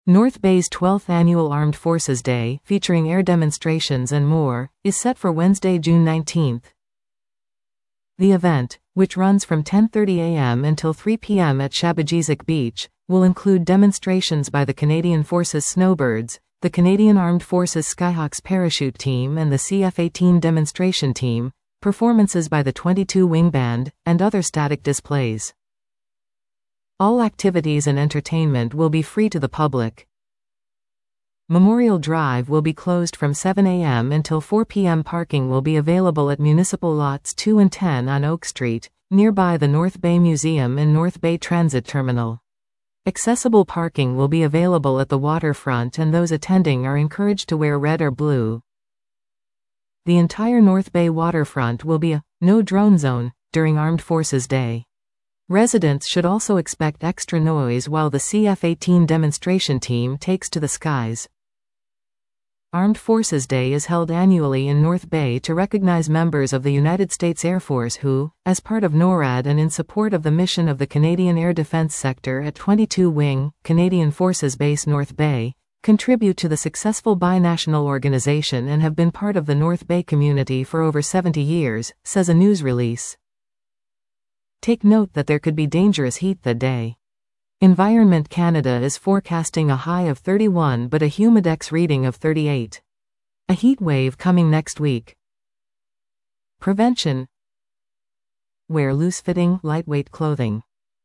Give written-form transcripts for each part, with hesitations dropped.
North Bay's 12th Annual Armed Forces Day, featuring air demonstrations and more, is set for Wednesday, June 19. The event, which runs from 10:30 a.m. until 3 p.m. at Shabajizak Beach, will include demonstrations by the Canadian Forces Snowbirds, the Canadian Armed Forces Skyhawks Parachute Team and the CF-18 Demonstration Team, performances by the 22 Wing Band, and other static displays. All activities and entertainment will be free to the public. Memorial Drive will be closed from 7 a.m. until 4 p.m. Parking will be available at Municipal Lots 2 and 10 on Oak Street, nearby the North Bay Museum and North Bay Transit Terminal. Accessible parking will be available at the waterfront and those attending are encouraged to wear red or blue. The entire North Bay waterfront will be a no-drone zone during Armed Forces Day. Residents should also expect extra noise while the CF-18 demonstration team takes to the skies. Armed Forces Day is held annually in North Bay to recognize members of the United States Air Force who, as part of NORAD and in support of the mission of the Canadian Air Defence Sector at 22 Wing, Canadian Forces Base North Bay, contribute to the successful binational organization and have been part of the North Bay community for over 70 years, says a news release. Take note that there could be dangerous heat that day. Environment Canada is forecasting a high of 31 but a humidex reading of 38. A heat wave coming next week. Prevention. Wear loose-fitting, lightweight clothing.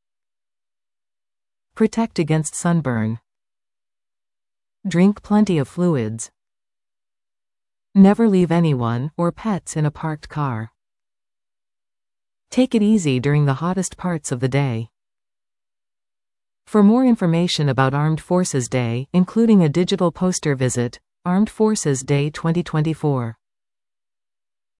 Protect against sunburn. Drink plenty of fluids. Never leave anyone or pets in a parked car. Take it easy during the hottest parts of the day. For more information about Armed Forces Day, including a digital poster, visit Armed Forces Day 2024.